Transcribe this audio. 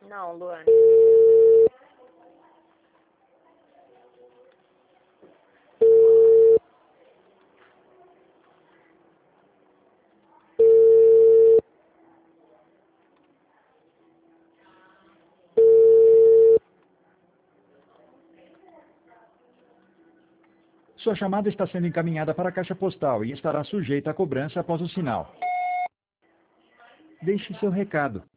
Não, Luane. Sua chamada está sendo encaminhada para a caixa postal e estará sujeita a cobrança após o sinal. Deixe seu recado.